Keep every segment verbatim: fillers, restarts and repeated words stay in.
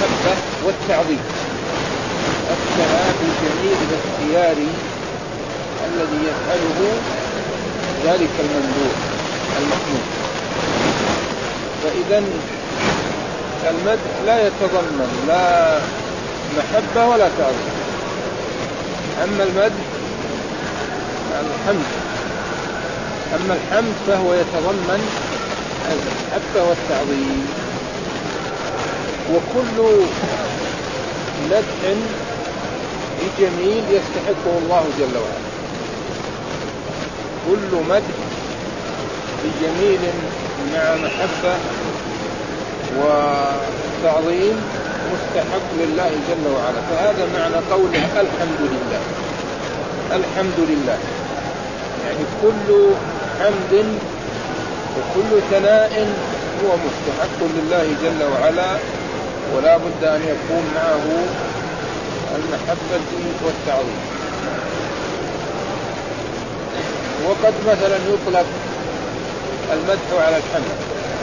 المحبة والتعظيم. الثناء الجميل الاختياري الذي يفعله ذلك الممدوح المحمود. فإذا المدح لا يتضمن لا محبة ولا تعظيم. أما المدح الحمد أما الحمد فهو يتضمن المحبة والتعظيم. وكل مدح بجميل يستحقه الله جل وعلا. كل مدح بجميل مع محبة وتعظيم مستحق لله جل وعلا. فهذا معنى قوله الحمد لله. الحمد لله يعني كل حمد وكل ثناء هو مستحق لله جل وعلا، ولا بد أن يكون معه المحبة والتعظيم. وقد مثلا يطلق المدح على الحمد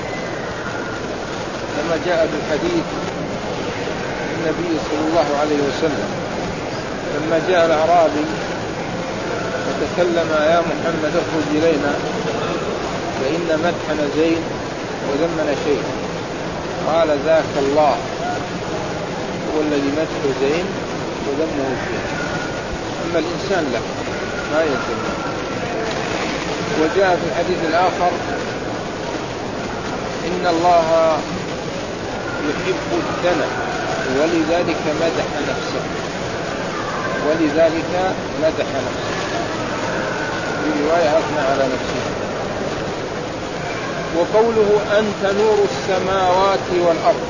كما جاء بالحديث النبي صلى الله عليه وسلم لما جاء الأعرابي وتكلم يا محمد اخرج إلينا فإن مدحنا زين وذمنا شيء. قال ذاك الله هو الذي مدحه زين وذمه شيء، أما الإنسان لا ما يلزم. وجاء في الحديث الآخر إن الله يحب الثناء ولذلك مدح نفسه ولذلك مدح نفسه في رواية أثنى على نفسه. وقوله أنت نور السماوات والأرض،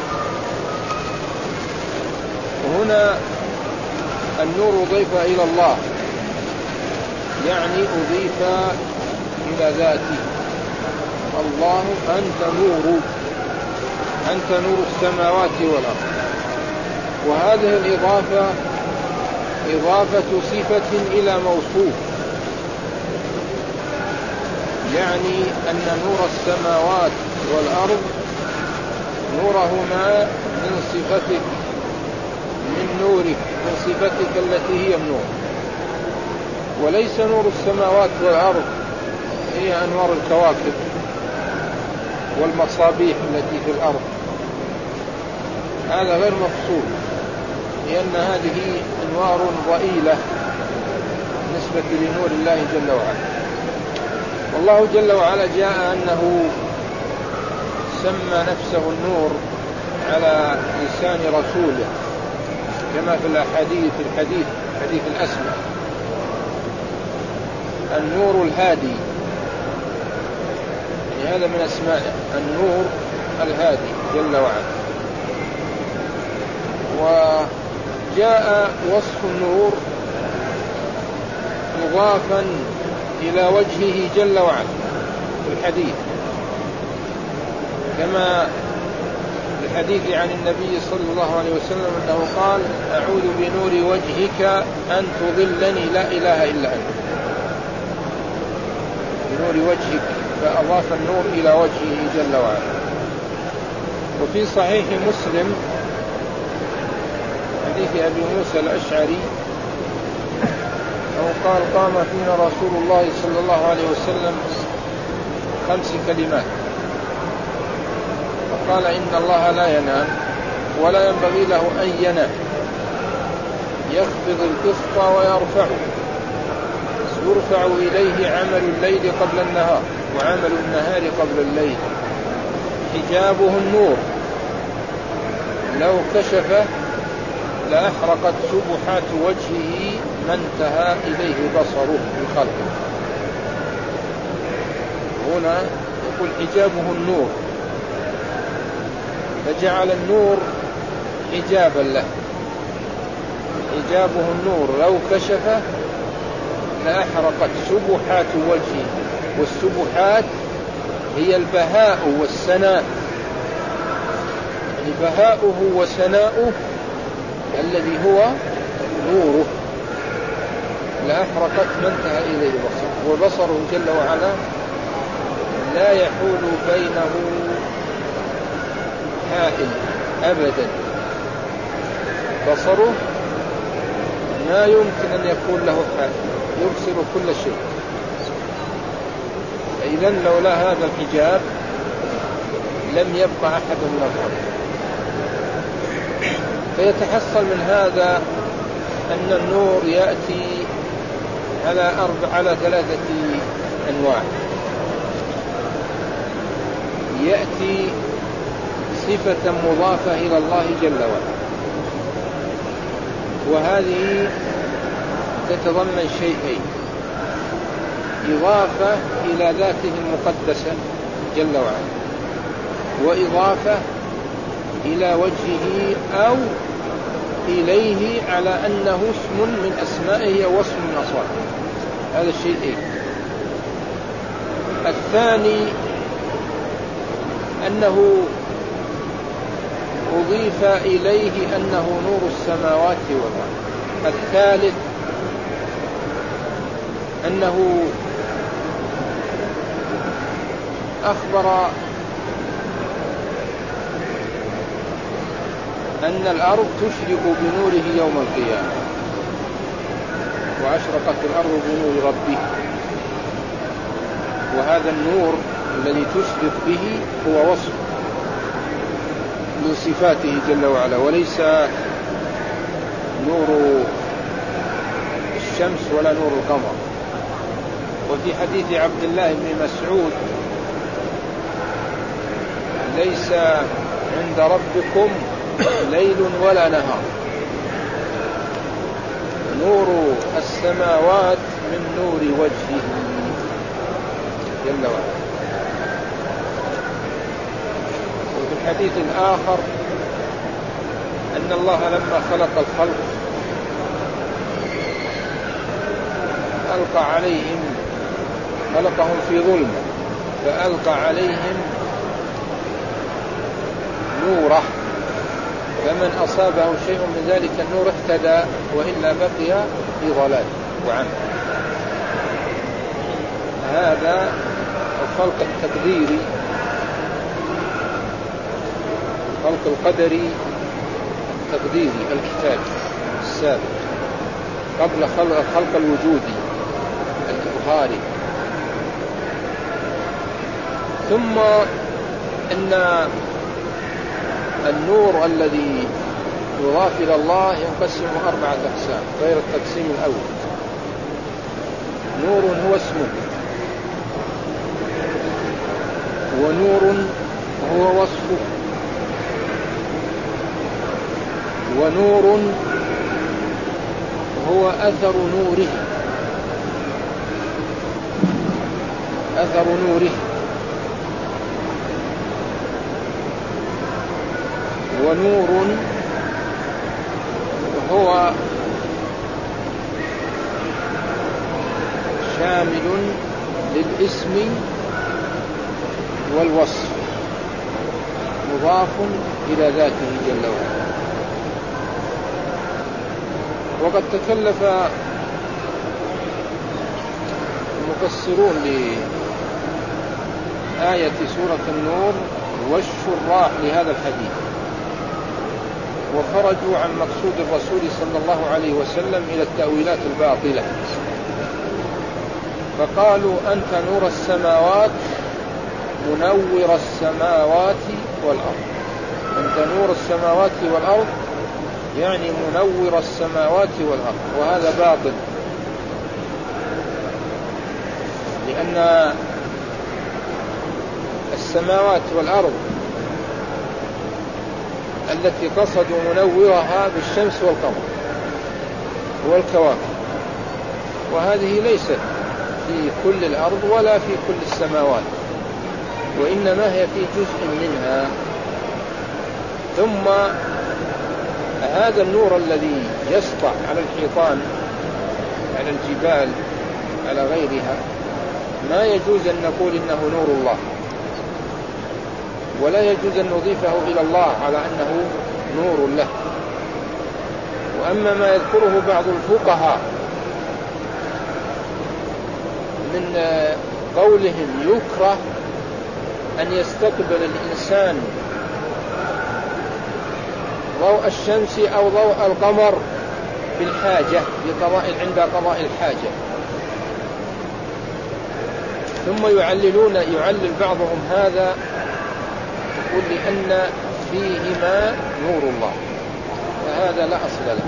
وهنا النور أضيف إلى الله يعني أضيف إلى ذاته. الله أنت نور أنت نور السماوات والأرض. وهذه الإضافة إضافة صفة إلى موصوف، يعني أن نور السماوات والأرض نورهما من صفتك من نورك من صفتك التي هي النور. وليس نور السماوات والأرض هي أنوار الكواكب والمصابيح التي في الأرض، هذا غير مقصود، لأن هذه أنوار ضئيلة بالنسبة لنور الله جل وعلا. والله جل وعلا جاء أنه سمى نفسه النور على لسان رسوله كما في الحديث الحديث حديث الأسماء النور الهادي، يعني هذا من أسمائه النور الهادي جل وعلا. وجاء وصف النور مضافا إلى وجهه جل وعلا في الحديث، كما في الحديث عن النبي صلى الله عليه وسلم أنه قال أعوذ بنور وجهك أن تضلني لا إله إلا أنت. بنور وجهك، فأضاف النور إلى وجهه جل وعلا. وفي صحيح مسلم حديث أبي موسى الأشعري أو قال قام فينا رسول الله صلى الله عليه وسلم خمس كلمات فقال إن الله لا ينام ولا ينبغي له أن ينام، يخفض القسط ويرفعه، يرفع إليه عمل الليل قبل النهار وعمل النهار قبل الليل، حجابه النور لو كشف لأحرقت سبحات وجهه ما انتهى إليه بصره بخلقه. هنا يقول حجابه النور، فجعل النور حجابا له، حجابه النور لو كشف لأحرقت سبحات وجهه. والسبحات هي البهاء والسناء، يعني بهاؤه وسناؤه الذي هو نوره لأحرقت ما انتهى إليه بصره. وبصره جل وعلا لا يحول بينه حائل أبدا، بصره ما يمكن أن يكون له حال، يبصر كل شيء. فإذا لولا هذا الحجاب لم يبقى أحد من الخلق. فيتحصل من هذا أن النور يأتي على أربع على ثلاثة أنواع. يأتي صفة مضافة إلى الله جل وعلا، وهذه تتضمن شيئين: إضافة إلى ذاته المقدسة جل وعلا، وإضافة إلى وجهه أو إليه على أنه اسم من أسمائه أو وصف من أصفه. هذا الشيء. الثاني أنه أضيف إليه أنه نور السماوات والأرض. الثالث أنه أخبر أن الأرض تشرق بنوره يوم القيامة، وأشرقت الأرض بنور ربه. وهذا النور الذي تشرق به هو وصف من صفاته جل وعلا، وليس نور الشمس ولا نور القمر. وفي حديث عبد الله بن مسعود: ليس عند ربكم ليل ولا نهار، نور السماوات من نور وجهه جل وعلا. وفي الحديث الآخر أن الله لما خلق الخلق ألقى عليهم، خلقهم في ظلم، فألقى عليهم نوره، فمن أصابه شيء من ذلك النور اهتدى، وإلا بقي في ضلال وعمى. هذا الخلق التقديري، الخلق القدري التقديري الكتابي السابق قبل الخلق الوجودي الإظهاري. ثم إن النور الذي يضاف إلى الله ينقسم أربعة أقسام غير التقسيم الأول. نور هو اسمه، ونور هو وصفه، ونور هو أثر نوره، أثر نوره، ونور هو شامل للاسم والوصف، مضاف إلى ذاته جل وعلا. وقد تكلف المفسرون لآية سورة النور والشراح لهذا الحديث، وخرجوا عن مقصود الرسول صلى الله عليه وسلم إلى التأويلات الباطلة، فقالوا: أنت نور السماوات منور السماوات والأرض. أنت نور السماوات والأرض يعني منور السماوات والأرض، وهذا باطل، لأن السماوات والأرض التي قصدوا منورها بالشمس والقمر والكواكب، وهذه ليست في كل الأرض ولا في كل السماوات، وإنما هي في جزء منها. ثم هذا النور الذي يسطع على الحيطان، على الجبال، على غيرها، ما يجوز أن نقول إنه نور الله، ولا يجوز أن نضيفه إلى الله على أنه نور له. وأما ما يذكره بعض الفقهاء من قولهم يكره أن يستقبل الإنسان ضوء الشمس أو ضوء القمر بالحاجة لقضاء عند قضاء الحاجة. ثم يعللون يعلل بعضهم هذا يقول لأن فيهما نور الله، فهذا لا أصل له،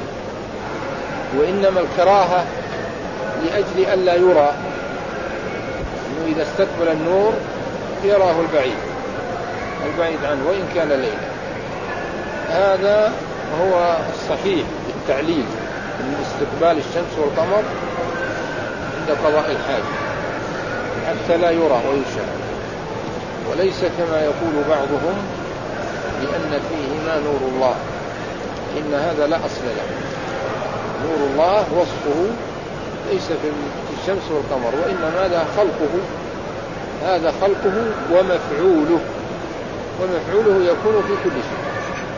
وإنما الكراهة لأجل ألا يرى، إنه إذا استقبل النور يراه البعيد البعيد عنه وإن كان ليلا. هذا هو الصحيح بالتعليل من استقبال الشمس والقمر عند قضاء الحاجة حتى لا يرى ويشاهد، وليس كما يقول بعضهم لأن فيهما نور الله، إن هذا لا أصل له. نور الله وصفه ليس في الشمس والقمر، وإنما هذا خلقه هذا خلقه ومفعوله، ومفعوله يكون في كل شيء.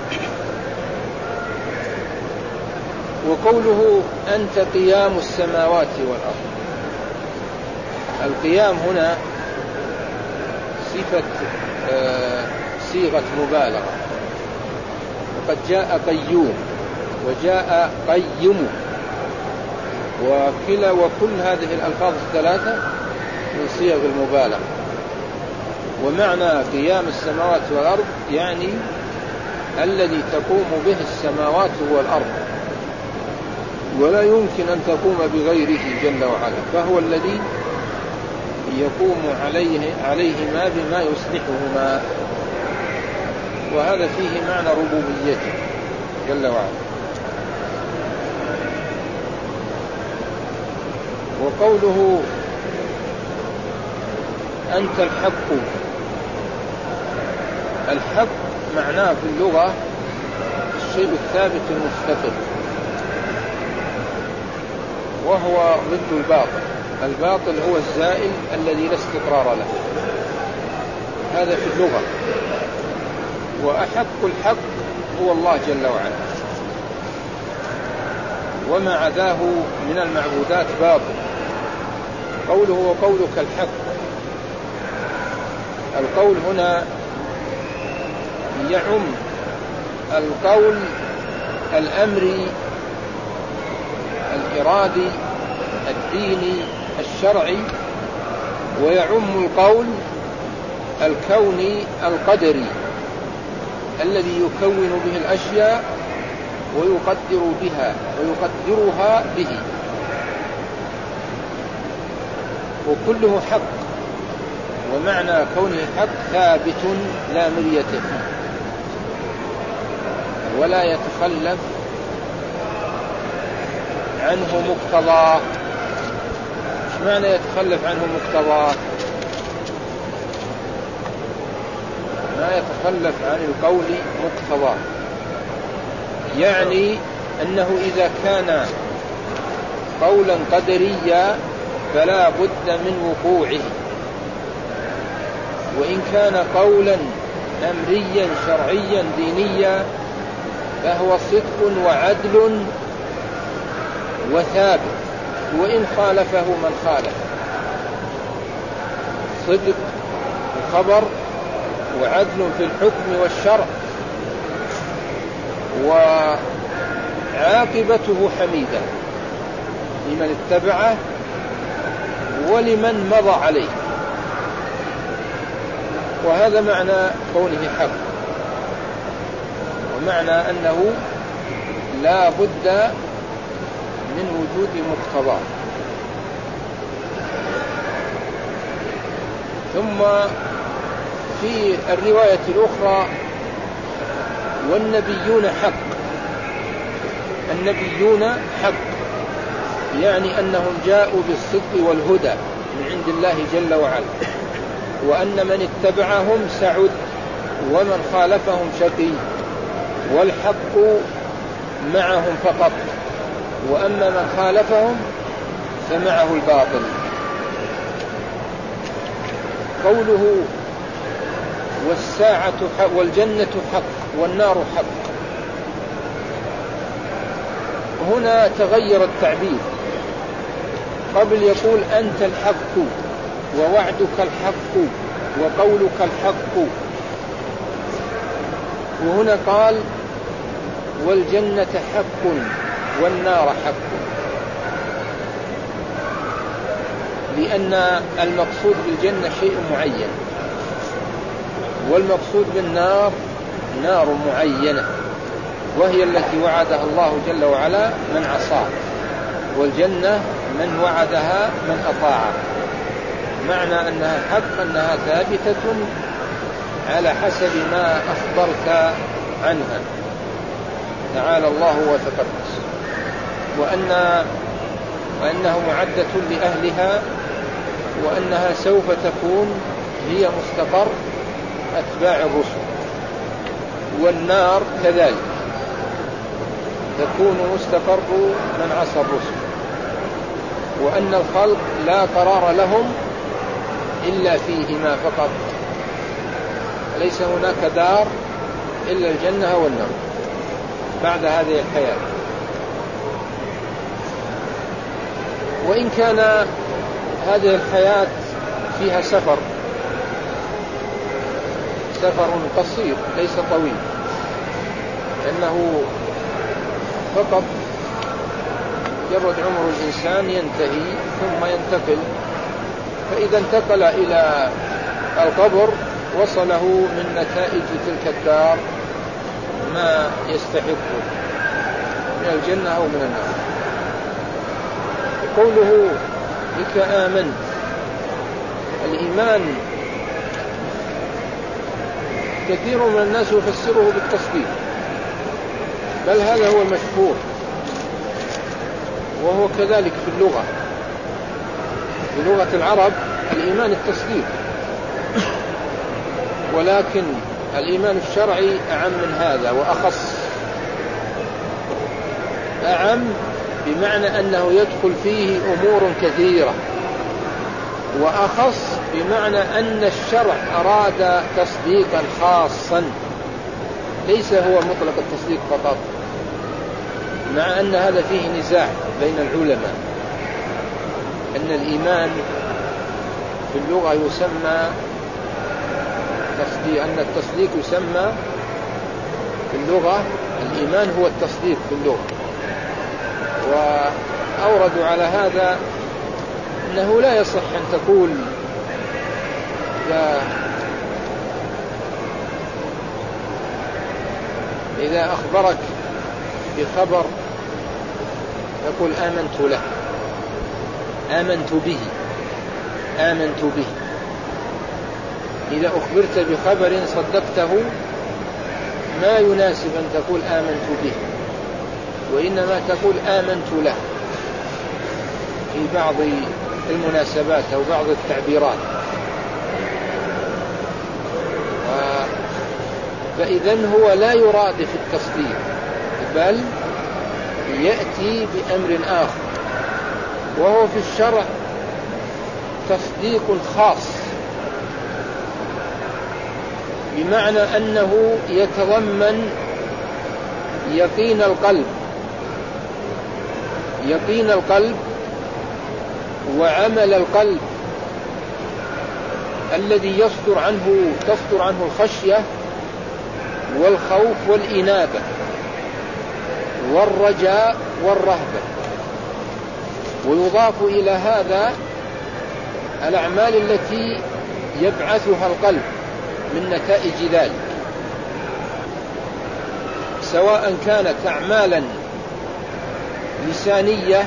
وقوله أنت قيام السماوات والأرض، القيام هنا صفة آه صيغة مبالغة، وقد جاء قيوم وجاء قيم، وكلا وكل هذه الألفاظ الثلاثة من صيغ المبالغة. ومعنى قيام السماوات والأرض يعني الذي تقوم به السماوات والأرض، ولا يمكن أن تقوم بغيره جل وعلا، فهو الذي يقوم عليه عليهما بما يصلحهما، وهذا فيه معنى ربوبيته جل وعلا. وقوله أنت الحق، الحق معناه في اللغة الشيء الثابت المستقر، وهو ضد الباطل. الباطل هو الزائل الذي لا استقرار له، هذا في اللغة. وأحق الحق هو الله جل وعلا، وما عداه من المعبودات باطل. قوله وقولك الحق، القول هنا يعم القول الأمري الإرادي الديني الشرعي، ويعم القول الكوني القدري الذي يكون به الأشياء ويقدر بها ويقدرها به، وكله حق. ومعنى كونه حق ثابت لا مرية فيه ولا يتخلف عنه مقتضاه. ايش معنى يتخلف عنه مقتضاه؟ ما يتخلف عن القول مقتضاه، يعني أنه إذا كان قولا قدريا فلا بد من وقوعه، وإن كان قولا أمريا شرعيا دينيا فهو صدق وعدل وثابت، وإن خالفه من خالف. صدق الخبر وعدل في الحكم والشرع، وعاقبته حميدة لمن اتبعه ولمن مضى عليه. وهذا معنى كونه حق، ومعنى أنه لا بد من وجود مقتضى. ثم في الرواية الأخرى والنبيون حق، النبيون حق يعني أنهم جاءوا بالصدق والهدى من عند الله جل وعلا، وأن من اتبعهم سعد ومن خالفهم شقي، والحق معهم فقط، وأما من خالفهم فمعه الباطل. قوله والساعة حق والجنة حق والنار حق، هنا تغير التعبير. قبل يقول أنت الحق ووعدك الحق وقولك الحق، وهنا قال والجنة حق والنار حق، لأن المقصود بالجنة شيء معين، والمقصود بالنار نار معينة، وهي التي وعدها الله جل وعلا من عصاه، والجنة من وعدها من أطاعه. معنى أنها حق أنها ثابتة على حسب ما أخبرت عنها، تعالى الله وتقدس، وأن وأنه معدة لأهلها، وأنها سوف تكون هي مستقر أتباع الرسل. والنار كذلك تكون مستقر من عصى الرسل، وأن الخلق لا قرار لهم إلا فيهما فقط، ليس هناك دار إلا الجنة والنار بعد هذه الحياة. وإن كان هذه الحياة فيها سفر سفر قصير ليس طويل، لأنه فقط مجرد عمر الإنسان ينتهي ثم ينتقل، فإذا انتقل إلى القبر وصله من نتائج تلك الدار ما يستحقه من الجنة أو من النار. قوله بك آمنت، الإيمان كثير من الناس يفسره بالتصديق، بل هذا هو المشهور، وهو كذلك في اللغة، في لغة العرب الإيمان التصديق، ولكن الإيمان الشرعي أعم من هذا وأخص. أعم بمعنى أنه يدخل فيه أمور كثيرة، وأخص بمعنى أن الشرع أراد تصديقا خاصا، ليس هو مطلق التصديق فقط، مع أن هذا فيه نزاع بين العلماء، أن الإيمان في اللغة يسمى تصديق، أن التصديق يسمى في اللغة، الإيمان هو التصديق في اللغة. وأوردوا على هذا أنه لا يصح أن تقول إذا, إذا أخبرك بخبر تقول آمنت له، آمنت به، آمنت به. إذا أخبرت بخبر صدقته ما يناسب أن تقول آمنت به، وإنما تقول آمنت له في بعض المناسبات أو بعض التعبيرات. فإذن هو لا يراد في التصديق، بل يأتي بأمر آخر، وهو في الشرع تصديق خاص، بمعنى أنه يتضمن يقين القلب، يقين القلب وعمل القلب الذي يصدر عنه تصدر عنه الخشية والخوف والإنابة والرجاء والرهبة. ويضاف إلى هذا الأعمال التي يبعثها القلب من نتائج ذلك، سواء كانت أعمالا لسانية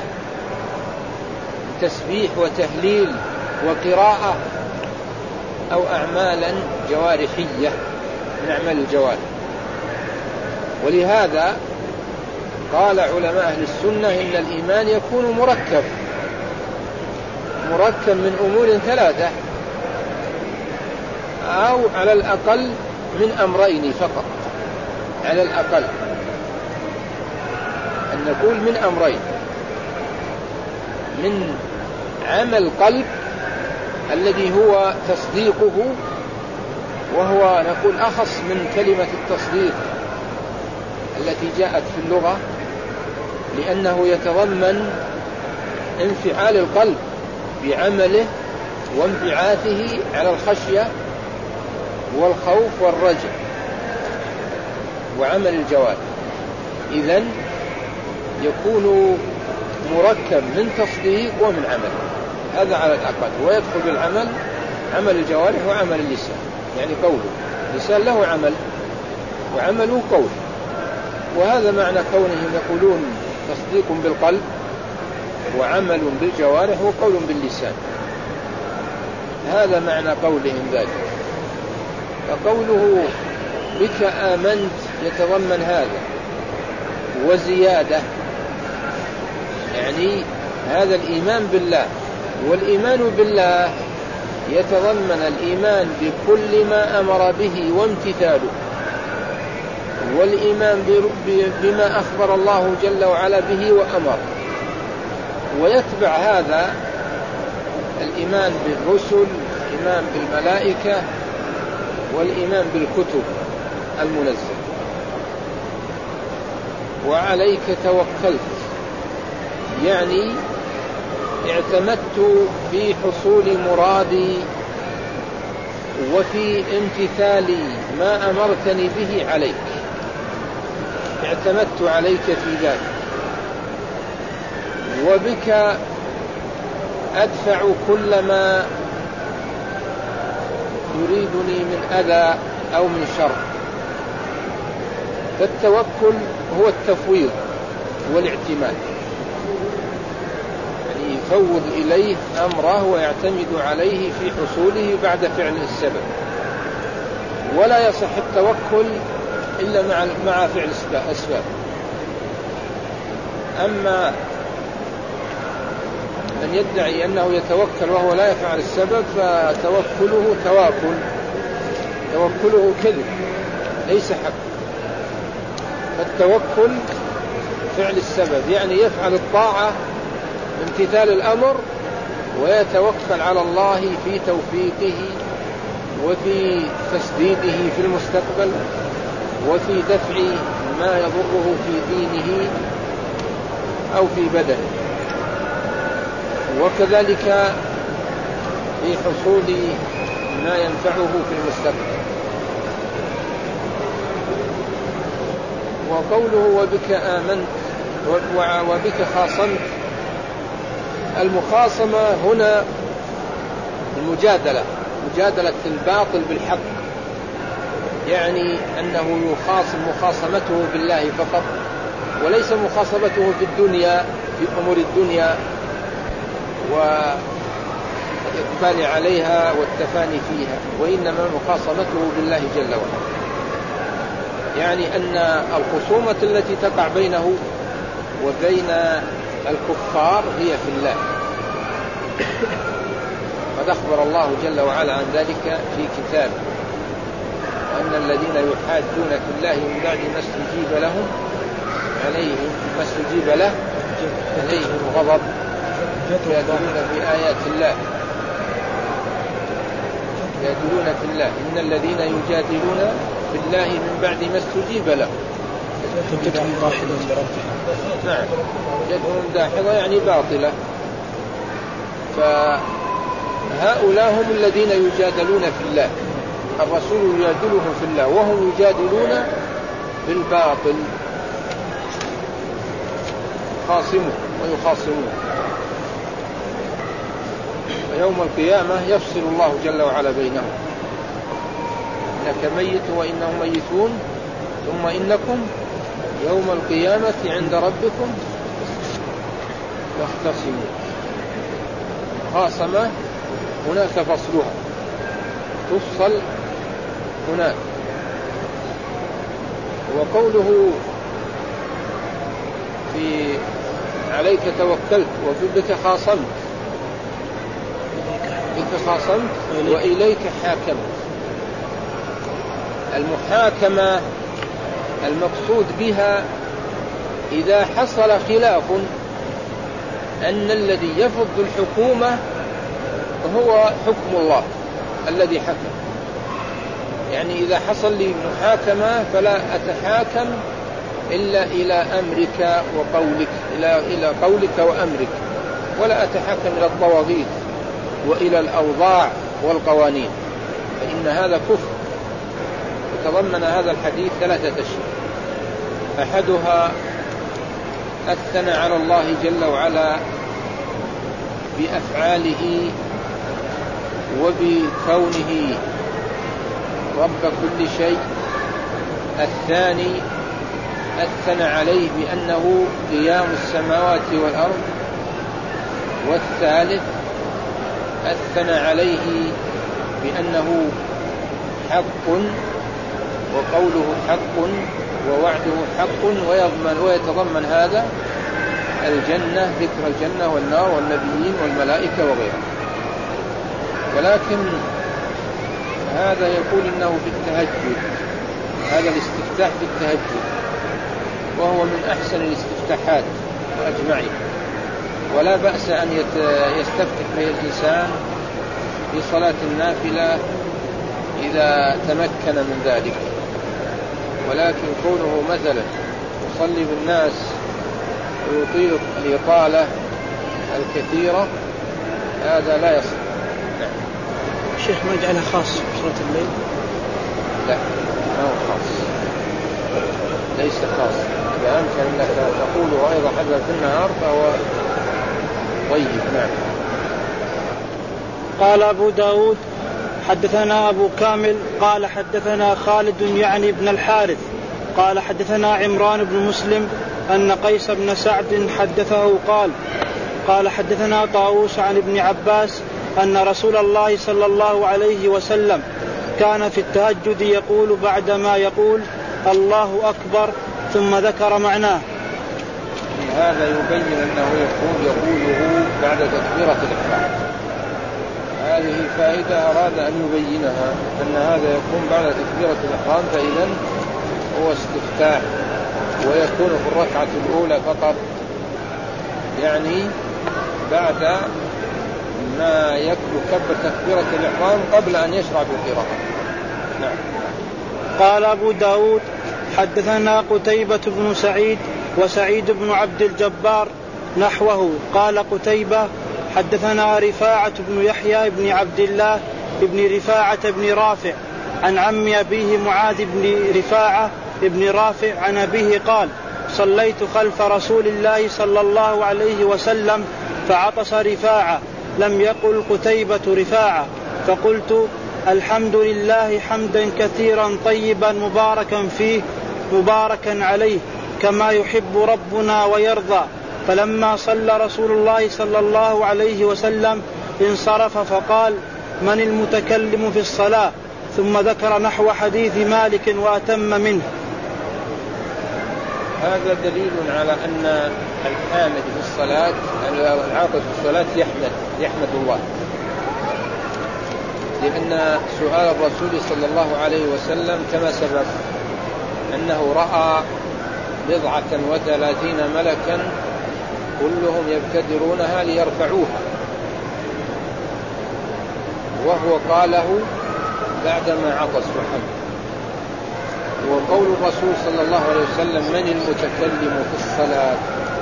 تسبيح وتهليل وقراءة، أو أعمالا جوارحية من أعمال الجوارح. ولهذا قال علماء أهل السنة إن الإيمان يكون مركب مركب من أمور ثلاثة، أو على الأقل من أمرين فقط، على الأقل أن نقول من أمرين: من عمل قلب الذي هو تصديقه، وهو نقول أخص من كلمة التصديق التي جاءت في اللغة، لأنه يتضمن انفعال القلب بعمله وانبعاثه على الخشية والخوف والرجاء وعمل الجوارح. إذن يكون مركب من تصديق ومن عمل، هذا على الأقل. ويدخل بالعمل عمل الجوارح وعمل اللسان، يعني قوله اللسان له عمل وعمله قول. وهذا معنى كونهم يقولون تصديق بالقلب وعمل بالجوارح وقول باللسان، هذا معنى قولهم ذلك. فقوله بك آمنت يتضمن هذا وزيادة، يعني هذا الإيمان بالله. والإيمان بالله يتضمن الإيمان بكل ما أمر به وامتثاله، والإيمان بما أخبر الله جل وعلا به وأمر. ويتبع هذا الإيمان بالرسل، الإيمان بالملائكة، والإيمان بالكتب المنزلة. وعليك توكلت، يعني اعتمدت في حصول مرادي وفي امتثال ما أمرتني به عليك، اعتمدت عليك في ذلك. وبك أدفع كل ما يريدني من أذى أو من شر. فالتوكل هو التفويض والاعتماد، يعني يفوض إليه أمره ويعتمد عليه في حصوله بعد فعل السبب. ولا يصح التوكل إلا مع مع فعل الأسباب. أما من يدعي أنه يتوكل وهو لا يفعل السبب فتوكله تواكل، توكله كذب ليس حق. فالتوكل فعل السبب، يعني يفعل الطاعة بامتثال الأمر ويتوكل على الله في توفيقه وفي تسديده في المستقبل وفي دفع ما يضره في دينه أو في بدنه، وكذلك في حصول ما ينفعه في المستقبل. وقوله وبك آمنت وبك خاصمت، المخاصمة هنا المجادلة، مجادلة الباطل بالحق، يعني أنه يخاصم مخاصمته بالله فقط، وليس مخاصمته في الدنيا في أمور الدنيا والإقبال عليها والتفاني فيها، وإنما مخاصمته بالله جل وعلا. يعني أن الخصومة التي تقع بينه وبين الكفار هي في الله. قد أخبر الله جل وعلا عن ذلك في كتابه، وأن الذين يحاجون في الله من بعد ما استجيب لهم عليهم ما استجيب له عليهم غضب يجادلون في آيات الله، يجادلون في الله. إن الذين يجادلون في الله من بعد ما استجيب له جدهم داحضة. نعم، جدهم داحضة يعني باطلة. فهؤلاء هم الذين يجادلون في الله، الرسول يجادلهم في الله وهم يجادلون بالباطل، خاصمه ويخاصمون. ويوم القيامة يفصل الله جل وعلا بينهم، إنك ميت وإنهم ميتون ثم إنكم يوم القيامة عند ربكم تختصمون. خاصمة هناك فصلها، تفصل هناك. وقوله في عليك توكلت وبك خاصمت، بك خاصمت وإليك حاكمت. المحاكمة المقصود بها إذا حصل خلاف أن الذي يفض الحكومة هو حكم الله الذي حكم. يعني إذا حصل لي محاكمة فلا أتحاكم إلا إلى أمرك وقولك، إلى إلى قولك وأمرك، ولا أتحاكم إلى الطواغيت وإلى الأوضاع والقوانين، فإن هذا كفر. تضمن هذا الحديث ثلاثة أشياء: أحدها أثنى على الله جل وعلا بأفعاله وبكونه رب كل شيء. الثاني أثنى عليه بأنه قيام السماوات والأرض. والثالث أثنى عليه بأنه حق وقوله حق ووعده حق، ويضمن ويتضمن هذا الجنة، ذكر الجنة والنار والنبيين والملائكة وغيرها. ولكن هذا يقول إنه في التهجد، هذا الاستفتاح في التهجد، وهو من أحسن الاستفتاحات وأجمعين، ولا بأس أن يستفتح به الإنسان في صلاة النافلة إذا تمكن من ذلك. ولكن كونه مثلا يصلي بالناس ويطيل الإطالة الكثيرة هذا لا يصح. نعم. الشيخ ما جعلها خاص بصلاة الليل؟ لا، ما هو خاص، ليس خاص. إذا أمكن أنك تقوله أيضا حتى في النهار فهو طيب. نعم. قال أبو داود حدثنا أبو كامل قال حدثنا خالد يعني ابن الحارث قال حدثنا عمران بن مسلم أن قيس بن سعد حدثه قال قال حدثنا طاووس عن ابن عباس أن رسول الله صلى الله عليه وسلم كان في التهجد يقول بعدما يقول الله أكبر ثم ذكر معناه. هذا يبين أنه يقول يقوله بعد تكبيرة الإحرام. هذه فائدة أراد أن يبينها، أن هذا يكون بعد تكبيرة الإحرام، فإذا هو استفتاح ويكون في الركعة الأولى فقط، يعني بعد ما يكبر تكبيرة الإحرام قبل أن يشرع بالقراءة. نعم. قال أبو داود حدثنا قتيبة بن سعيد وسعيد بن عبد الجبار نحوه. قال قتيبة حدثنا رفاعة بن يحيى بن عبد الله بن رفاعة بن رافع عن عم أبيه معاذ بن رفاعة بن رافع عن أبيه قال صليت خلف رسول الله صلى الله عليه وسلم فعطس رفاعة، لم يقل قتيبة رفاعة، فقلت الحمد لله حمدا كثيرا طيبا مباركا فيه مباركا عليه كما يحب ربنا ويرضى. فلما صلى رسول الله صلى الله عليه وسلم انصرف فقال من المتكلم في الصلاة، ثم ذكر نحو حديث مالك وأتم منه. هذا دليل على أن الحامد في الصلاة العاطف في الصلاة يحمد يحمد الله، لأن سؤال الرسول صلى الله عليه وسلم كما سبق أنه رأى بضعة وثلاثين ملكا كلهم يبتدرونها ليرفعوها، وهو قاله بعدما عطس وحمد. وقول الرسول صلى الله عليه وسلم من المتكلم في الصلاة،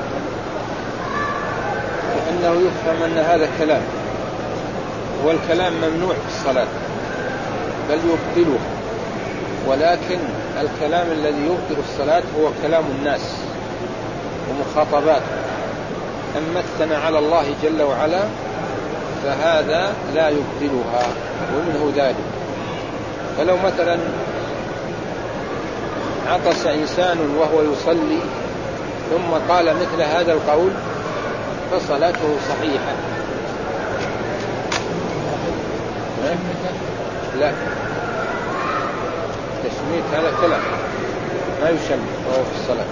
لأنه يفهم أن هذا كلام، والكلام ممنوع في الصلاة بل يبطله، ولكن الكلام الذي يبطل الصلاة هو كلام الناس ومخاطبات. أما الثناء على الله جل وعلا فهذا لا يبطلها، ومنه ذلك. فلو مثلا عطس إنسان وهو يصلي ثم قال مثل هذا القول فصلاته صحيحة. لا، تشميت هذا كلام ما يشمت وهو في الصلاة.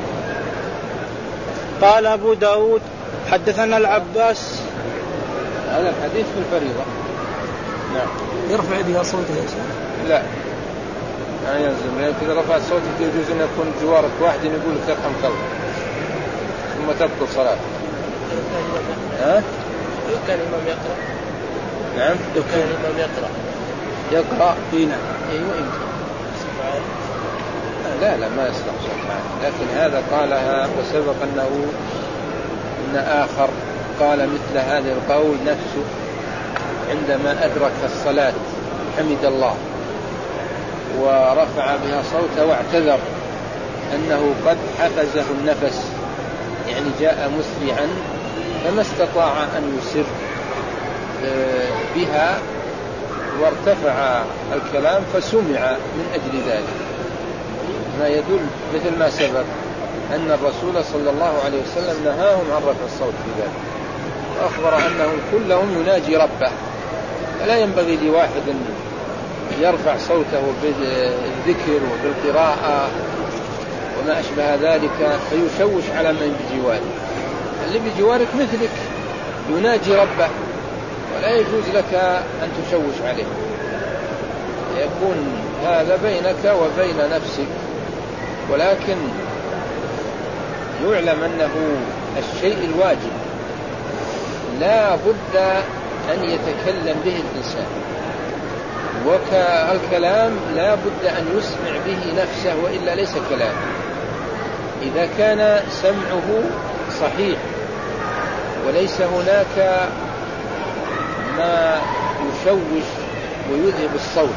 قال أبو داود حدثنا العباس. هذا الحديث في الفريضة. نعم. يرفع بها صوته يا شيخ؟ لا، ما يلزم، لأن إذا رفع صوتك يجوز أن يكون جوارك واحد يقول لك ترحم قلبك ثم تبطل صلاة. ها؟ لو كان الإمام يقرأ. نعم. لو كان الإمام يقرأ. يقرأ. هنا. أيوة يمكن. لا لا ما يصلح سبحانه، لكن هذا قالها وسبق أنه إن آخر قال مثل هذا القول نفسه عندما أدرك الصلاة حمد الله ورفع بها صوته واعتذر أنه قد حفزه النفس، يعني جاء مسرعا فما استطاع أن يسر بها، وارتفع الكلام فسمع من أجل ذلك، ما يدل مثل ما سبق أن الرسول صلى الله عليه وسلم نهاهم عن رفع الصوت في ذلك، وأخبر أنهم كلهم يناجي ربه، فلا ينبغي لواحد يرفع صوته بالذكر وبالقراءة وما أشبه ذلك فيشوش على من بجواره. اللي بجوارك مثلك يناجي ربه، ولا يجوز لك أن تشوش عليه، يكون هذا بينك وبين نفسك. ولكن يعلم أنه الشيء الواجب لا بد أن يتكلم به الإنسان، والكلام لا بد أن يسمع به نفسه وإلا ليس كلام. إذا كان سمعه صحيح وليس هناك ما يشوش ويذهب الصوت،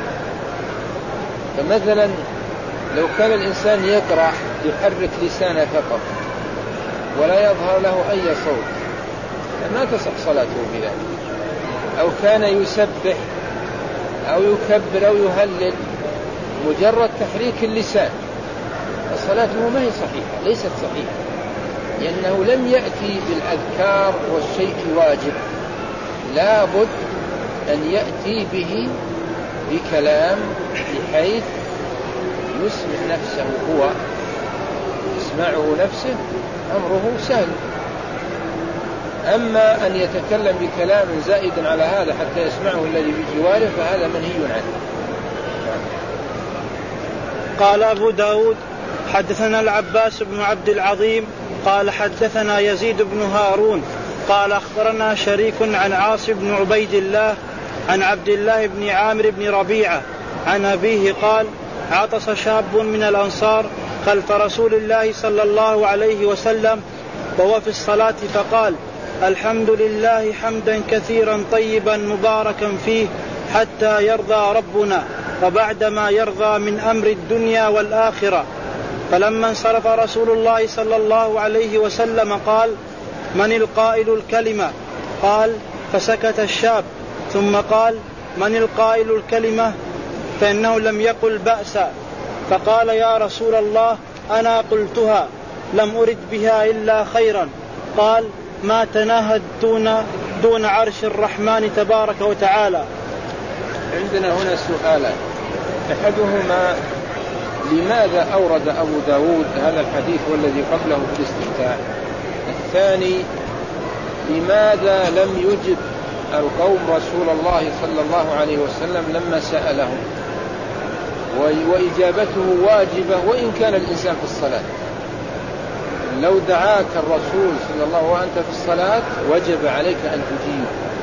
فمثلا لو كان الإنسان يقرأ يحرك لسانه فقط ولا يظهر له أي صوت فما تصح صلاته بذلك، أو كان يسبح أو يكبر أو يهلل مجرد تحريك اللسان فصلاته ما هي صحيحة، ليست صحيحة، لأنه لم يأتي بالأذكار والشيء الواجب، لا بد أن يأتي به بكلام بحيث يسمع نفسه، هو يسمعه نفسه أمره سهل. أما أن يتكلم بكلام زائد على هذا حتى يسمعه الذي بجواره فهذا منهي عنه. قال أبو داود حدثنا العباس بن عبد العظيم قال حدثنا يزيد بن هارون قال أخبرنا شريك عن عاص بن عبيد الله عن عبد الله بن عامر بن ربيعة عن أبيه قال عطس شاب من الأنصار خلف رسول الله صلى الله عليه وسلم وهو في الصلاة فقال الحمد لله حمدا كثيرا طيبا مباركا فيه حتى يرضى ربنا وبعدما يرضى من أمر الدنيا والآخرة. فلما انصرف رسول الله صلى الله عليه وسلم قال من القائل الكلمة؟ قال فسكت الشاب، ثم قال من القائل الكلمة؟ فإنه لم يقل بأسا، فقال يا رسول الله أنا قلتها لم أرد بها إلا خيرا. قال ما تناهد دون, دون عرش الرحمن تبارك وتعالى. عندنا هنا سؤالان، أحدهما لماذا أورد أبو داود هذا الحديث والذي قبله في الاستفتاح؟ الثاني لماذا لم يجب القوم رسول الله صلى الله عليه وسلم لما سألهم؟ وإجابته واجبة وإن كان الإنسان في الصلاة، لو دعاك الرسول صلى الله عليه وسلم وأنت في الصلاة وجب عليك أن تجيب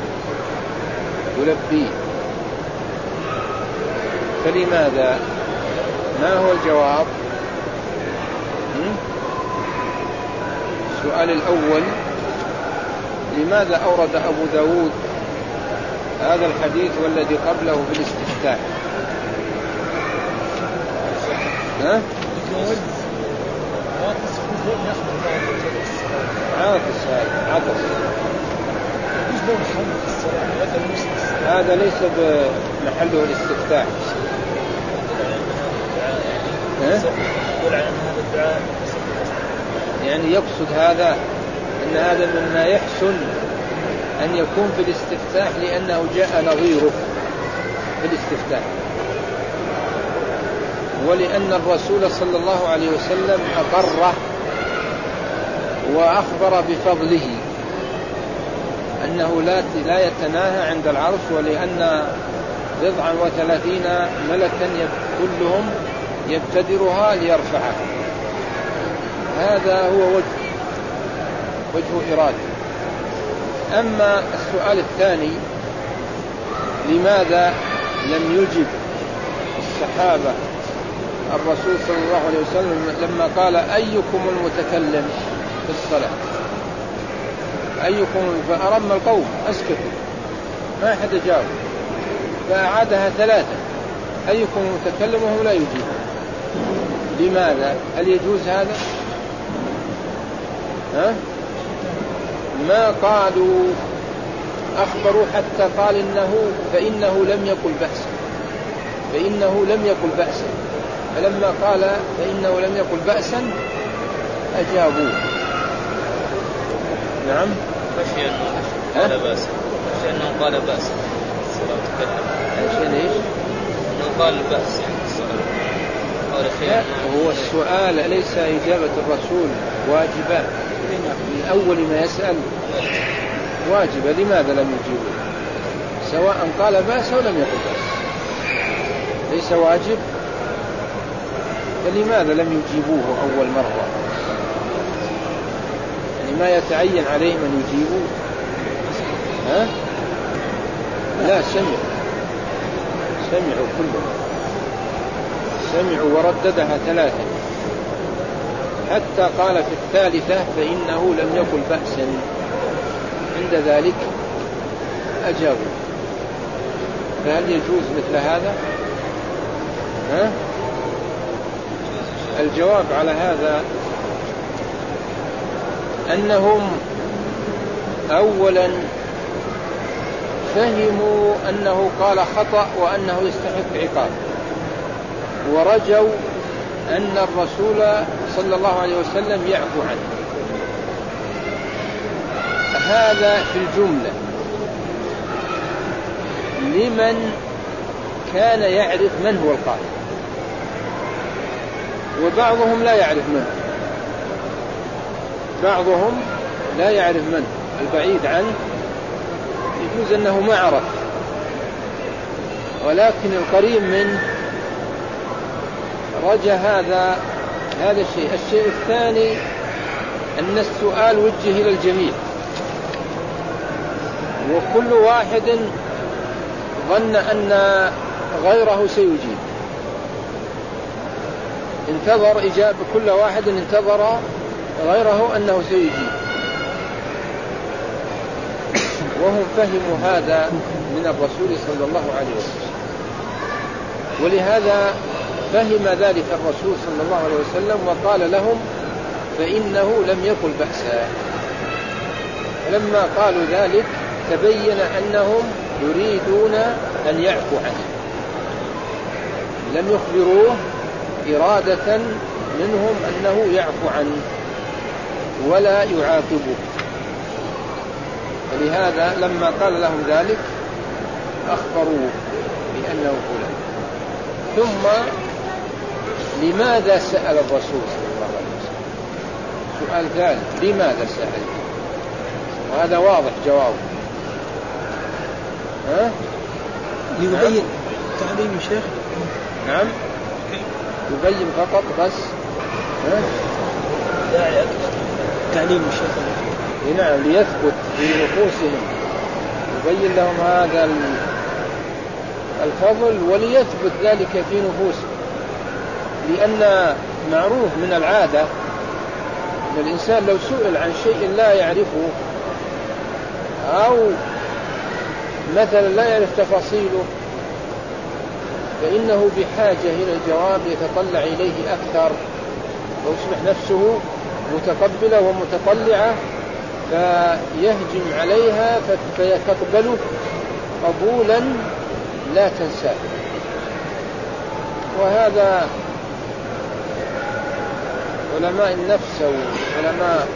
تلبيه، فلماذا؟ ما هو الجواب؟ السؤال الأول لماذا أورد أبو داود هذا الحديث والذي قبله في الاستفتاح؟ ها؟ عاطس هذا عطس، هذا ليس بمحله الاستفتاح. يعني يقصد هذا أن هذا مما يحسن أن يكون في الاستفتاح لأنه جاء نظيره في الاستفتاح، ولأن الرسول صلى الله عليه وسلم أقره وأخبر بفضله أنه لا يتناهى عند العرش، ولأن بضعا وثلاثين ملكا كلهم يبتدرها ليرفعها. هذا هو وجه وجه إرادة. أما السؤال الثاني لماذا لم يجب الصحابة الرسول صلى الله عليه وسلم لما قال أيكم المتكلم في الصلاة؟ أيكم، فأرم القوم أسكتوا ما أحد جاوب، فأعادها ثلاثة أيكم المتكلم وهم لا يجيبون. لماذا؟ هل يجوز هذا؟ ها؟ ما قالوا أخبروا حتى قال إنه فإنه لم يقل بأسا فإنه لم يقل بأسا فلما قال فإنه لم يقل بأسا أجابوه. نعم. خشي أنه قال بأسا خشي أنه قال بأسا عشان إيش؟ أنه قال بأس لا، هو السؤال أليس إجابة الرسول واجبة من أول ما يسأل؟ واجبة، لماذا لم يجيبه؟ سواء قال بأس أو لم يقل بأس ليس واجب، فلماذا لم يجيبوه أول مرة؟ يعني ما يتعين عليهم أن يجيبوه؟ ها؟ لا، سمعوا سمعوا كلهم سمعوا ورددها ثلاثة حتى قال في الثالثة فإنه لم يقل بأسا. عند ذلك أجابوا. فهل يجوز مثل هذا؟ ها؟ الجواب على هذا أنهم أولا فهموا أنه قال خطأ وأنه يستحق عقاب، ورجوا أن الرسول صلى الله عليه وسلم يعفو عنه. هذا في الجملة لمن كان يعرف من هو القائل، وبعضهم لا يعرف من، بعضهم لا يعرف من، البعيد عنه يجوز أنه ما عرف، ولكن القريب منه رجع هذا هذا الشيء. الشيء الثاني أن السؤال وجه إلى الجميع، وكل واحد ظن أن غيره سيجيب، انتظر إجابة، كل واحد انتظر غيره أنه سيجيب، وهم فهموا هذا من الرسول صلى الله عليه وسلم، ولهذا فهم ذلك الرسول صلى الله عليه وسلم وقال لهم فإنه لم يقل بأسا. لما قالوا ذلك تبين أنهم يريدون أن يعفو عنه، لم يخبروه إرادة منهم أنه يعفو عنه ولا يعاقبه، ولهذا لما قال لهم ذلك أخبروه بأنه فلان. ثم لماذا سأل الرسول صلى الله عليه وسلم؟ سؤال ثالث، لماذا سأل؟ وهذا واضح جوابه. ها؟ يبين تعليم الشيخ. نعم، يبين فقط بس. ها؟ تعليم الشيخ. نعم، ليثبت في نفوسهم، يبين لهم هذا الفضل وليثبت ذلك في نفوسهم، لأن معروف من العادة أن الإنسان لو سئل عن شيء لا يعرفه أو مثلا لا يعرف تفاصيله فإنه بحاجة إلى الجواب يتطلع إليه أكثر، ويصبح نفسه متقبلة ومتطلعة فيهجم عليها فيتقبله قبولا لا تنساه. وهذا علماء النفس وعلماء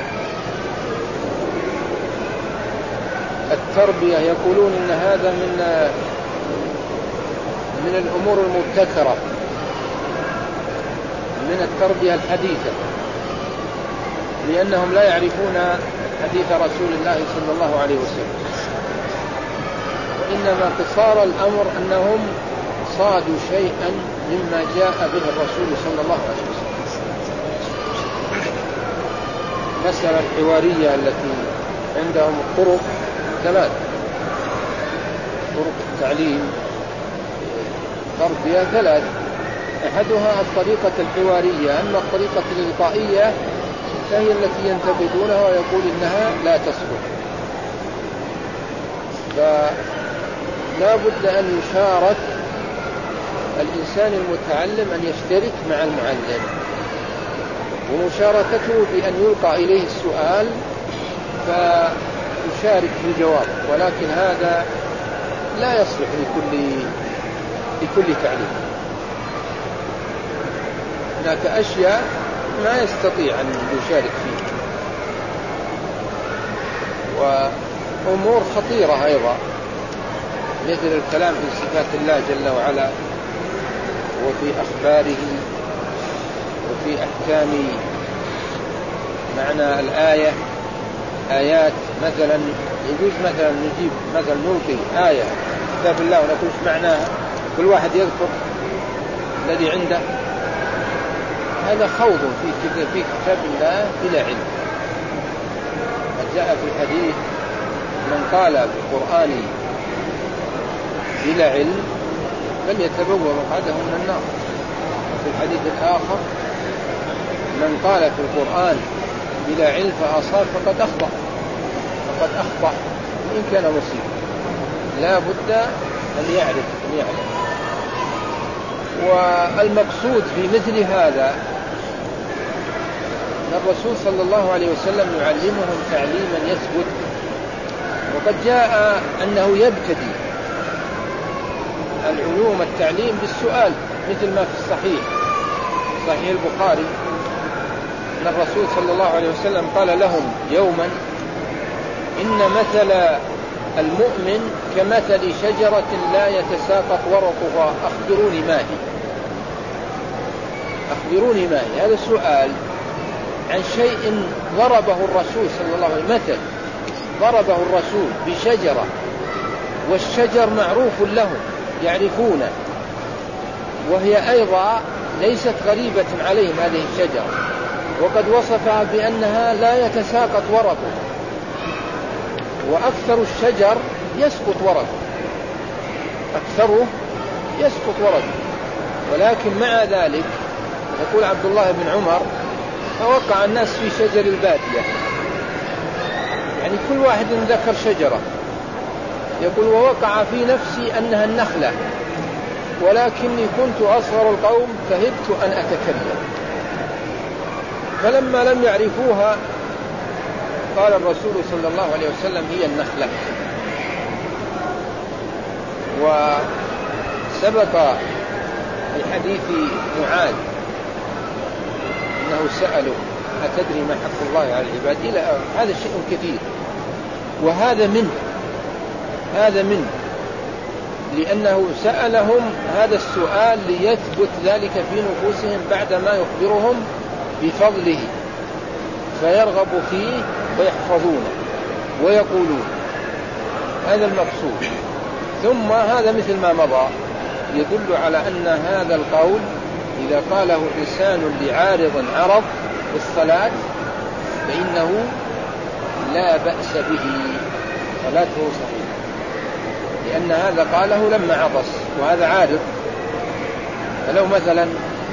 التربية يقولون إن هذا من من الأمور المبتكرة من التربية الحديثة، لأنهم لا يعرفون حديث رسول الله صلى الله عليه وسلم، وإنما قصار الأمر أنهم صادوا شيئا مما جاء به الرسول صلى الله عليه وسلم. مسألة الحوارية التي عندهم الطرق ثلاث طرق التعليم تربية ثلاث، أحدها الطريقة الحوارية، أما الطريقة الإلقائية فهي التي ينتقدونها ويقول إنها لا تصلح. فلا بد أن يشارك الإنسان المتعلم أن يشترك مع المعلم، ومشاركته بأن يلقى إليه السؤال فيشارك في الجواب، ولكن هذا لا يصلح لكل لكل تعليم. هناك أشياء ما يستطيع أن يشارك فيها، وأمور خطيرة أيضا مثل الكلام في صفات الله جل وعلا وفي أخباره وفي أحكام معنى الآية. آيات مثلا يجوز مثلا نجيب مثلا نلقي آية كتاب الله ونقول ايش معناها، كل واحد يذكر الذي عنده، هذا خوض في في كتاب الله بلا علم. قد جاء في الحديث من قال في القرآن بلا علم فليتبوأ مقعده من النار. في الحديث الآخر من قال في القرآن بلا علم فأصاب فقد أخطأ فقد أخطأ إن كان مصيبا. لا بد أن يعرف أن يعلم. والمقصود في مثل هذا أن الرسول صلى الله عليه وسلم يعلمهم تعليما يثبت، وقد جاء أنه يبتدي العلوم التعليم بالسؤال، مثل ما في الصحيح صحيح البخاري أن الرسول صلى الله عليه وسلم قال لهم يوما إن مثل المؤمن كمثل شجرة لا يتساقط ورقها أخبروني ما هي أخبروني ما هي. هذا سؤال عن شيء ضربه الرسول صلى الله عليه وسلم، مثل ضربه الرسول بشجرة، والشجر معروف لهم يعرفونه، وهي أيضا ليست غريبة عليهم هذه الشجرة، وقد وصفها بأنها لا يتساقط ورقه، وأكثر الشجر يسقط ورقه، أكثره يسقط ورقه. ولكن مع ذلك يقول عبد الله بن عمر فوقع الناس في شجر البادية، يعني كل واحد ذكر شجرة، يقول ووقع في نفسي أنها النخلة، ولكني كنت أصغر القوم فهبت أن أتكلم. فلما لم يعرفوها قال الرسول صلى الله عليه وسلم هي النخلة. وسبق في حديث معاذ أنه سأله أتدري ما حق الله على العباد، إلى هذا شيء كثير، وهذا منه هذا منه لأنه سألهم هذا السؤال ليثبت ذلك في نفوسهم بعدما يخبرهم بفضله، فيرغب فيه ويحفظونه ويقولون. هذا المقصود. ثم هذا مثل ما مضى يدل على أن هذا القول إذا قاله إنسان لعارض عرض بالصلاة فإنه لا بأس به، صلاته صحيحة، لأن هذا قاله لما عطس وهذا عارض. فلو مثلا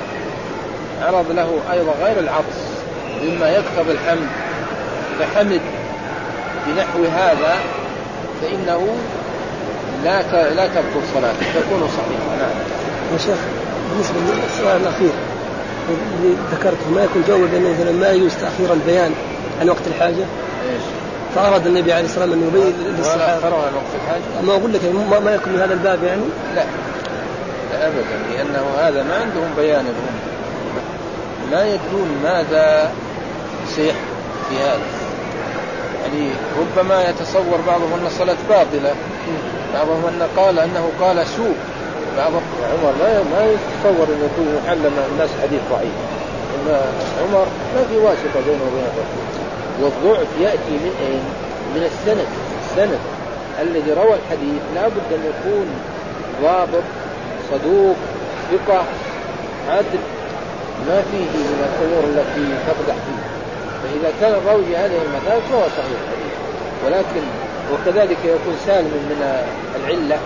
عرض له أيضا غير العطس مما يقتضي الحمد فحمد بنحو هذا فإنه لا لا تبطل صلاته، تكون صحيحة. نعم يا شيخ. بالنسبة للسؤال الأخير اللي ذكرته ما يكون جواب أنه مثلا ما يجوز تأخير البيان عن وقت الحاجة، إيش؟ فأراد النبي عليه الصلاة والسلام أن يبين للصحابة عن وقت الحاجة. ما أقول لك ما, ما يكون من هذا الباب يعني؟ لا لا أبدا، لأنه هذا ما عندهم بيان لهم، ما يدرون ماذا سيحدث في هذا. يعني ربما يتصور بعضهم أن الصلاة باطلة، بعضهم أن قال أنه قال سوء، بعضهم عمر ما ما يتصور أن يكون يحلم الناس حديث ضعيف. إن عمر ما في واسطة بينه وبين الرسول، والضعف يأتي من أين؟ من السند. السند الذي روى الحديث لا بد أن يكون ضابط صدوق ثقة عدل، ما فيه من الأمور التي تقدح فيه. فإذا كان الراوي بهذه المثال فهو صحيح الحديث، ولكن وكذلك يكون سالم من العلة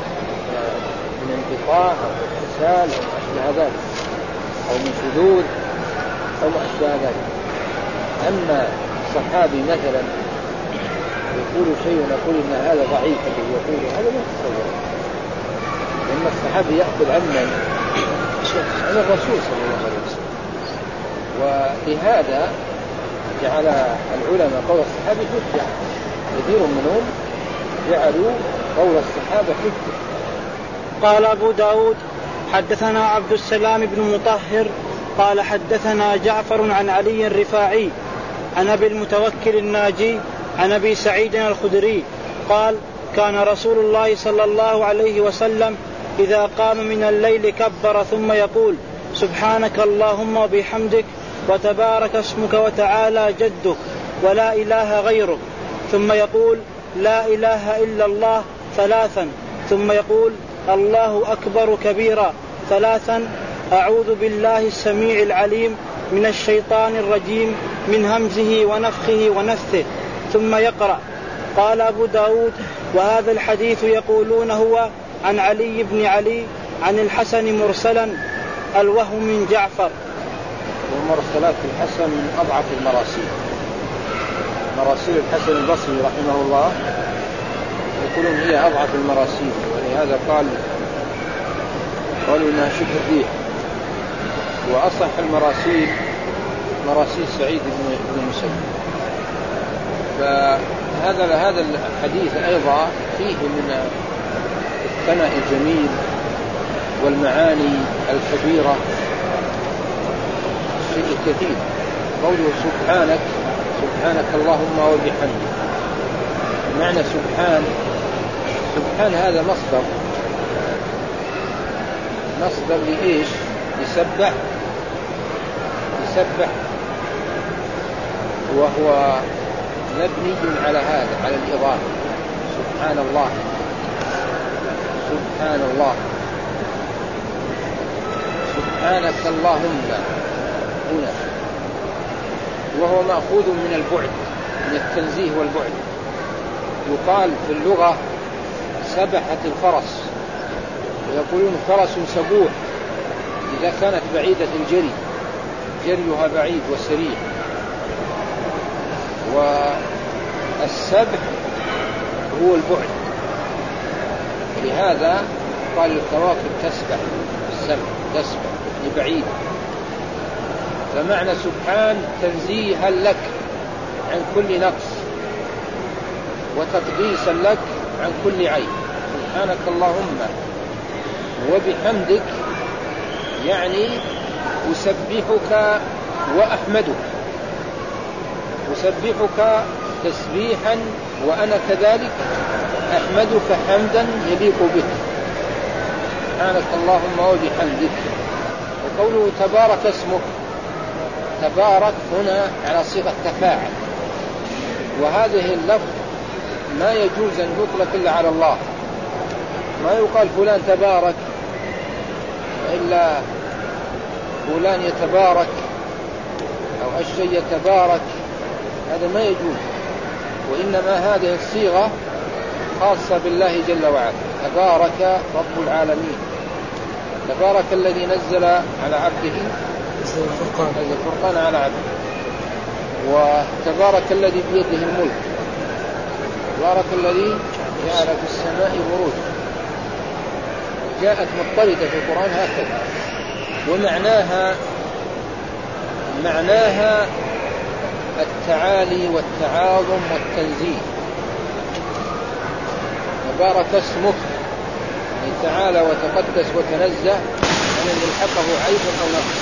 من انقطاع أو اتصال أو أشبه ذلك، أو من شذوذ أو ما أشبه ذلك. أما صحابي مثلا يقول شيء ونقول إن هذا ضعيف الذي يقول هذا لا تصور، لأن الصحابي يأخذ عمن عن الرسول صلى الله عليه وسلم، ولهذا جعل العلماء قول الصحابي حجة، كثير منهم جعلوا قول الصحابة حجة. قال أبو داود حدثنا عبد السلام بن مطهر قال حدثنا جعفر عن علي الرفاعي عن أبي المتوكل الناجي عن أبي سعيد الخدري قال كان رسول الله صلى الله عليه وسلم إذا قام من الليل كبر ثم يقول سبحانك اللهم وبحمدك وتبارك اسمك وتعالى جدك ولا إله غيرك، ثم يقول لا إله إلا الله ثلاثا، ثم يقول الله أكبر كبيرا ثلاثا، أعوذ بالله السميع العليم من الشيطان الرجيم من همزه ونفخه ونفثه، ثم يقرأ. قال أبو داود وهذا الحديث يقولون هو عن علي بن علي عن الحسن مرسلا الوهم من جعفر. ومرسلات الحسن من أضعف المراسيل، مراسيل الحسن البصري رحمه الله يقولون هي أضعف المراسيل، ولهذا قال قالوا إنها شبه الريح. وأصح المراسيل مراسيل سعيد بن المسيب. فهذا هذا الحديث أيضا فيه من الثناء الجميل والمعاني الكبيرة شيء كثير. قوله سبحانك سبحانك اللهم وبحمدك، معنى سبحان سبحان هذا مصدر مصدر لإيش؟ يسبح يسبح وهو مبني على هذا، على الإضافة. سبحان الله سبحان الله سبحانك اللهم هنا، وهو مأخوذ من البعد، من التنزيه والبعد. يقال في اللغة سبحت الفرس، ويقولون فرس سبوح إذا كانت بعيدة الجري، جريها بعيد وسريع. والسبح هو البعد، لهذا قال الكواكب تسبح، السبح تسبح لبعيد. فمعنى سبحان تنزيها لك عن كل نقص وتقديسا لك عن كل عيب. سبحانك اللهم وبحمدك يعني أسبحك وأحمدك، أسبحك تسبيحا وأنا كذلك أحمدك حمدا يليق بك. سبحانك اللهم وبحمدك. وقوله تبارك اسمك، تبارك هنا على صيغة تفاعل، وهذه اللفظ ما يجوز أن يطلق إلا على الله. ما يقال فلان تبارك إلا فلان يتبارك أو الشيء يتبارك، هذا ما يجوز. وإنما هذه الصيغة خاصة بالله جل وعلا. تبارك رب العالمين، تبارك الذي نزل على عبده الفرقان الفرقان على عبده، وتبارك الذي بيده الملك، تبارك الذي جعل في السماء بروج. جاءت مضطردة في القرآن هكذا. ومعناها معناها التعالي والتعاظم والتنزيه. تبارك اسمك يعني تعالى وتقدس وتنزه عن أن يلحقه عيب أو نقص.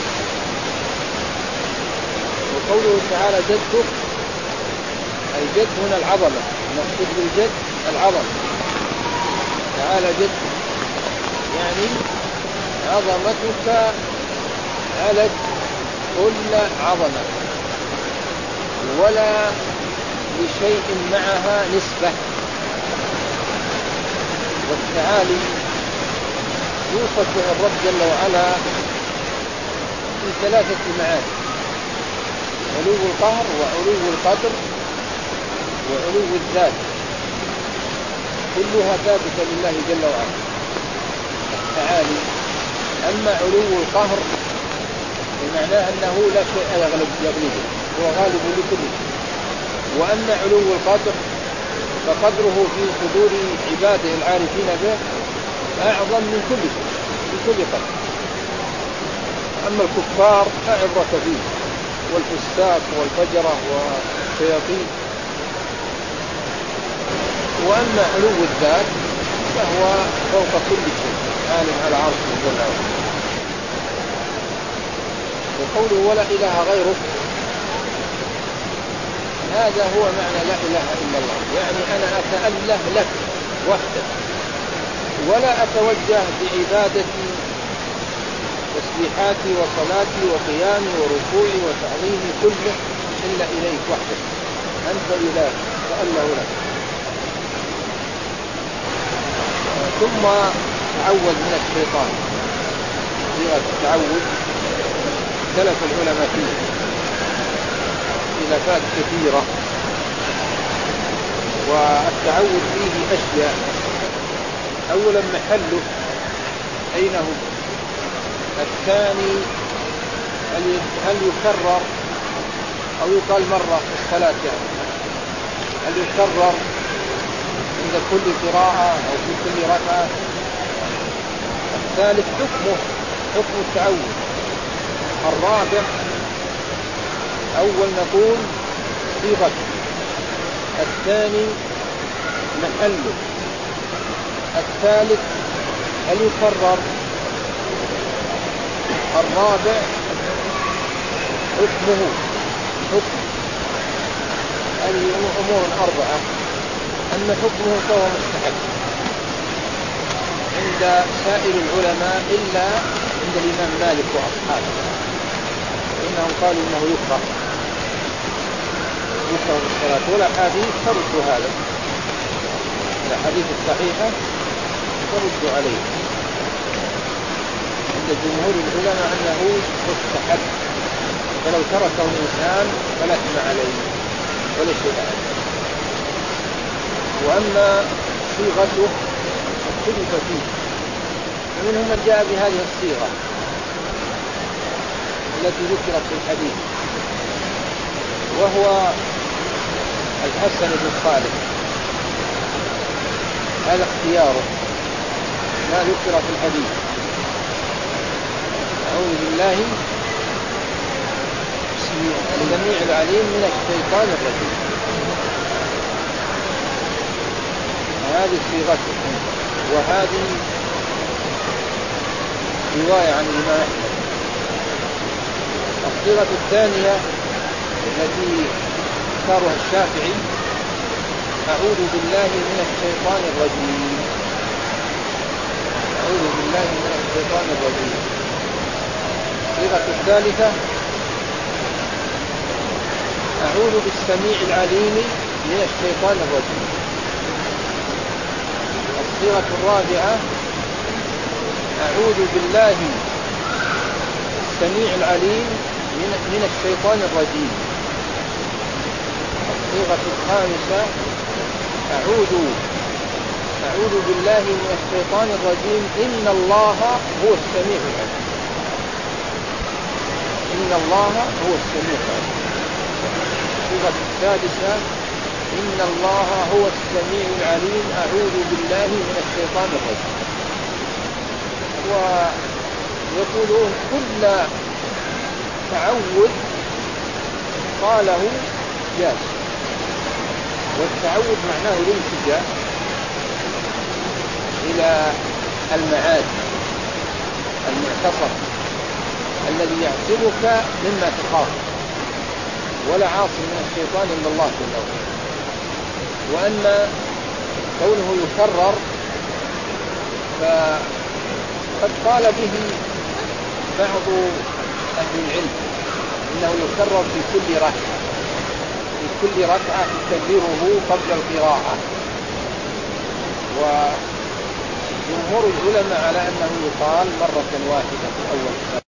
وقوله تعالى جدك، الجد هنا العظمة، المقصود بالجد العظمة. تعالى جدك يعني عظمتك علت كل عظمة، ولا لشيء معها نسبة. والتعالي يوصف به الرب جل وعلا في ثلاثة معاني: علو القهر وعلو القدر وعلو الذات، كلها ثابتة لله جل وعلا التعالي. أما علو القهر بمعناه أنه لا شيء يغلب يغلبه، هو غالب لكل شيء. وأما علو القدر فقدره في صدور عباده العارفين به أعظم من كل شيء من كل قلب. أما الكفار لا عبرة فيه، والفساق والفجرة والشياطين. وأما علو الذات فهو فوق كل شيء، عالم على عرشه جل وعلا. وقوله ولا إله غيرك، هذا هو معنى لا إله إلا الله، يعني أنا أتأله لك وحدك، ولا أتوجه بعبادتي تسبيحاتي وصلاتي وقيامي وركوعي وتعظيمي كله إلا إليك وحدك، أنت إله فأله لك. ثم تعوذ من الشيطان، صيغة التعوذ اختلف العلماء فيه خلافات كثيرة. والتعوذ فيه أشياء، أولا محله أين هو، الثاني هل يكرر أو يقال مرة في الصلاة، يعني هل يكرر عند كل قراءة أو في كل ركعة. الثالث حكمه، حكم التعوذ. الرابع أول نقول صيغته، الثاني محله، الثالث هل يكرر، الرابع حكمه، حكم. هذه أمور أربعة. أما حكمه فهو مستحب عند سائر العلماء إلا عند الإمام مالك وأصحابه، إنهم قالوا إنه يكره يكره الصلاة، والأحاديث ترد هذا، الأحاديث الصحيحة ترد عليه. عند جمهور العلماء أنه مستحب، فلو تركه الإنسان فلا إثم عليه ولا شيء عليه. وأما صيغته اختلف فيه، ومنهم من جاء بهذه الصيغة التي ذكرت في الحديث، وهو الحسن بن صالح، هذا اختياره ما ذكر في الحديث. أعوذ بالله السميع العليم من الشيطان الرجيم، هذه صيغته. وهذه رواية عن الإمام أحمد. الصيغة الثانية التي اختارها الشافعي أعوذ بالله من الشيطان الرجيم، أعوذ بالله من الشيطان الرجيم. الصيغة الثالثة أعوذ بالسميع العليم من الشيطان الرجيم. الصيغة الرابعة أعوذ بالله السميع العليم من, من الشيطان الرجيم. الصيغة الخامسة أعوذ أعوذ بالله من الشيطان الرجيم إن الله هو السميع العليم، إن الله هو السميع العليم. الصيغة السادسة إن الله هو السميع العليم أعوذ بالله من الشيطان الرجيم. ويقولون كل تعوذ قاله جاز، والتعوذ معناه الالتجاء إلى المعاد المعتصم الذي يعصمك مما تخاف، ولا عاصم من الشيطان إلا الله جل وعلا. وأما كونه يكرر فقد قال به بعض أهل العلم إنه يكرر في كل ركعة، في كل ركعة تكبيره قبل القراءة. وجمهور العلماء على أنه يقال مرة واحدة في أول